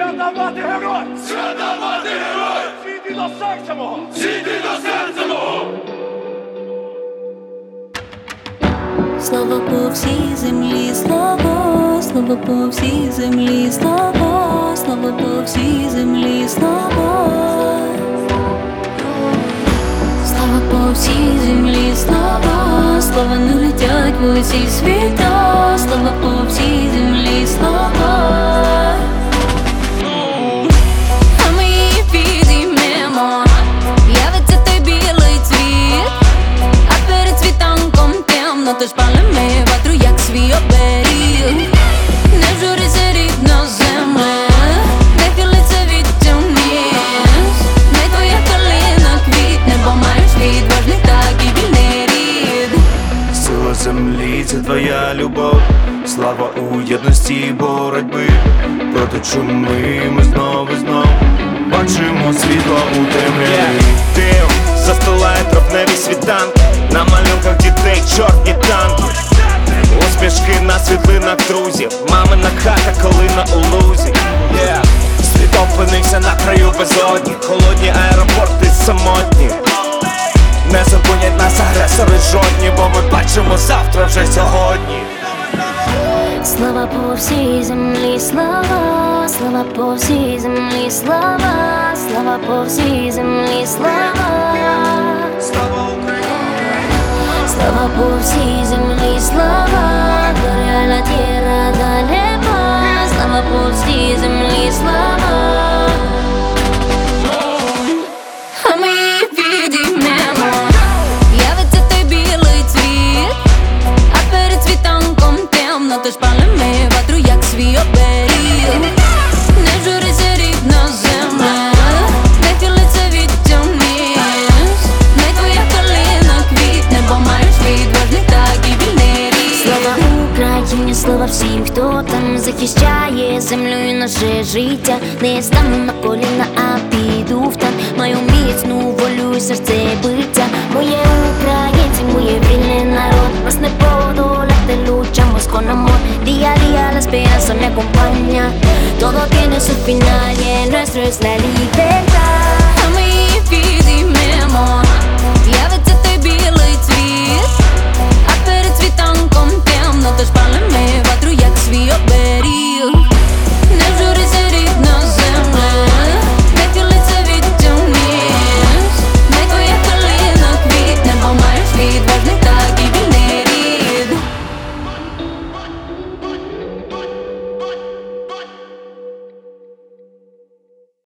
Свята мати герой! Свята мати герой! Зійди до серця мого! Зійди до серця мого! Слава по всій землі, слава, слава по всій землі, слава, слава по всій землі, слава. Слава по всій землі, слава, слава не летять в усі світа, слава по всій землі, слава. А ми її підіймемо, явиться той білий цвіт, а перед світанком темно, тож палимо ватру, як свій оберіг. Не журися, рідна земле, не хилиться віттям ніж, не твоя калина квітне, бо маєш відважний так і вільний рід. Сила землі – це твоя любов, слава у єдності і боротьби. Проти чуми ми знову бачимо світло у темряві. Дим застилає травневі світанки, на малюнках дітей чорні танки, усмішки на світлинах друзів, мамина хата, калина у лузі. Світ опинився на краю безодні, холодні аеропорти самотні. Не зупинять нас агресори жодні, бо ми бачимо завтра вже сьогодні. Слава по всій землі, слава, слава по всій землі, слава, слава по всій землі, слава. Слава Україні! Слава по всій землі, слава, горя la tierra da neba, слава по всій землі, слава. А ми її підіймемо, явиться той білий цвіт, а перед світанком темно, тож палимо ватру, як свій оберіг. Не журися, рідна земля, не хилиться віттям ніж, не твоя калина квітне, бо маєш відважний так і вільний рід. Слава Україні, слава всім, хто там захищає землю і наше життя. Не стану на коліна, а піду в танк, маю міцну волю і серце биття. Моє українці, моє вільний народ, нас не подолати, luchamos con amor. Día a día la esperanza me acompaña, todo tiene su final y el nuestro es la libertad. А ми її підіймемо, явиться той білий цвіт, а перед світанком темно, тож палимо ватру, як свій оберіг.